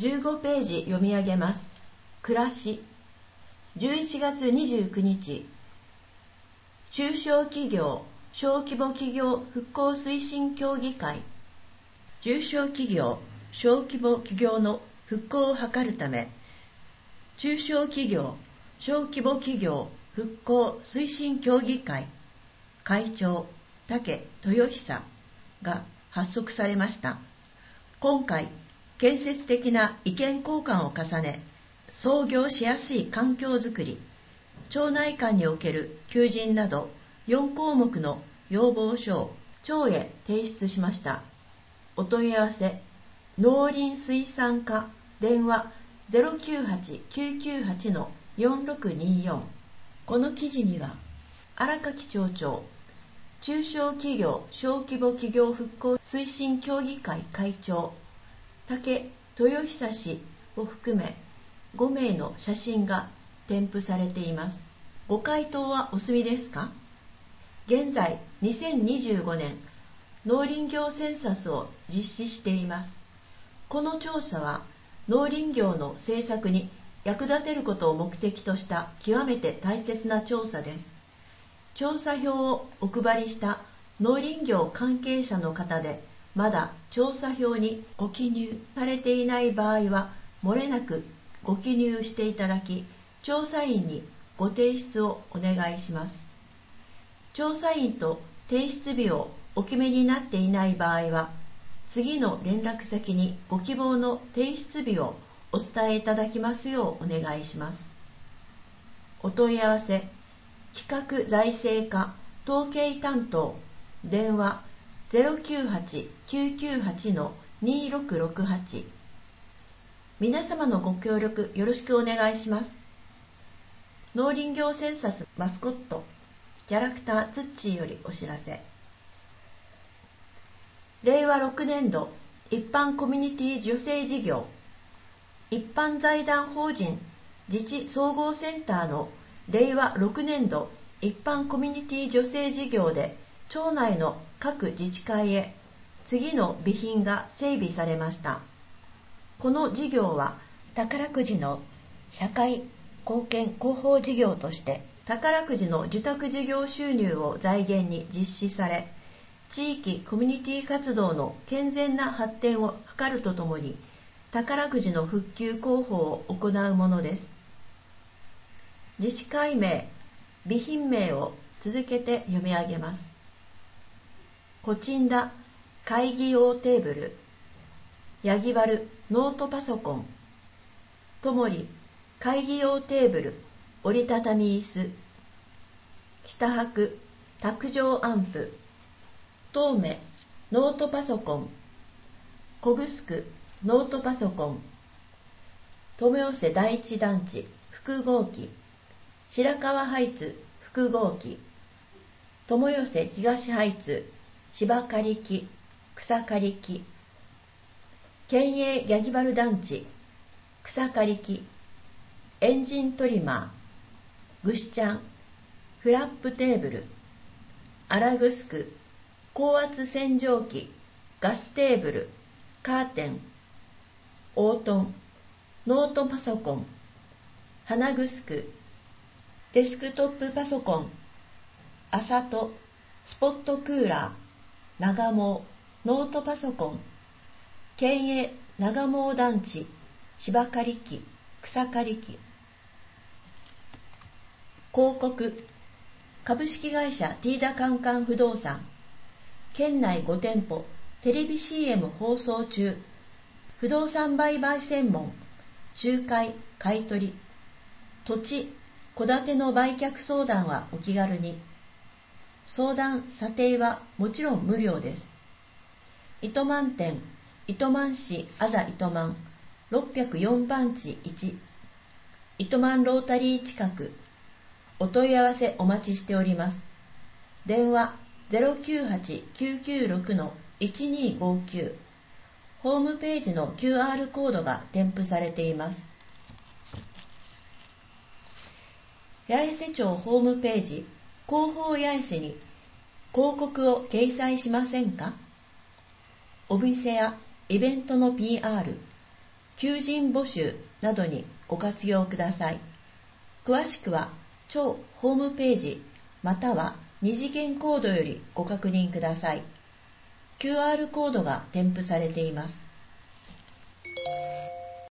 15ページ読み上げます。暮らし。11月29日、中小企業、小規模企業復興推進協議会。中小企業、小規模企業の復興を図るため、中小企業、小規模企業復興推進協議会会長武豊久が発足されました。今回、建設的な意見交換を重ね、創業しやすい環境づくり、町内間における求人など4項目の要望書を町へ提出しました。お問い合わせ、農林水産課電話 098-998-4624。この記事には、荒垣町長、中小企業小規模企業復興推進協議会会長、武豊久氏を含め5名の写真が添付されています。ご回答はお済みですか？現在、2025年農林業センサスを実施しています。この調査は農林業の政策に役立てることを目的とした極めて大切な調査です。調査票をお配りした農林業関係者の方で、まだ調査票にご記入されていない場合は、漏れなくご記入していただき、調査員にご提出をお願いします。調査員と提出日をお決めになっていない場合は、次の連絡先にご希望の提出日をお伝えいただきますようお願いします。お問い合わせ、企画財政課統計担当電話 098-998-2668。 皆様のご協力よろしくお願いします。農林業センサスマスコットキャラクターツッチーよりお知らせ。令和6年度一般コミュニティ助成事業、一般財団法人自治総合センターの令和6年度一般コミュニティ助成事業で、町内の各自治会へ次の備品が整備されました。この事業は宝くじの社会貢献広報事業として、宝くじの受託事業収入を財源に実施され、地域コミュニティ活動の健全な発展を図るとともに、宝くじの復旧広報を行うものです。自治会名、備品名を続けて読み上げます。コチンダ会議用テーブル、ヤギバルノートパソコン、ともり会議用テーブル折りたたみ椅子、下白卓上アンプ、東目ノートパソコン、小城ノートパソコン、留寄第一団地複合機、白川ハイツ複合機、友寄東ハイツ芝刈り機草刈り機、県営ヤギバル団地草刈り機、エンジントリマー、ぐしちゃん、フラップテーブル、荒城高圧洗浄機、ガステーブル、カーテン、オートン、ノートパソコン、花城、デスクトップパソコン、アサト、スポットクーラー、長毛、ノートパソコン、県営長毛団地、芝刈り機、草刈り機。広告、株式会社ティーダカンカン不動産、県内5店舗、テレビ CM 放送中、不動産売買専門、仲介、買取、土地、戸建ての売却相談はお気軽に。相談、査定はもちろん無料です。糸満店、糸満市あざ糸満604番地1、糸満ロータリー近く。お問い合わせお待ちしております。電話 098-996-1259。ホームページの QR コードが添付されています。八重瀬町ホームページ、広報八重瀬に広告を掲載しませんか？お店やイベントの PR、 求人募集などにご活用ください。詳しくは超ホームページまたは二次元コードよりご確認ください。QR コードが添付されています。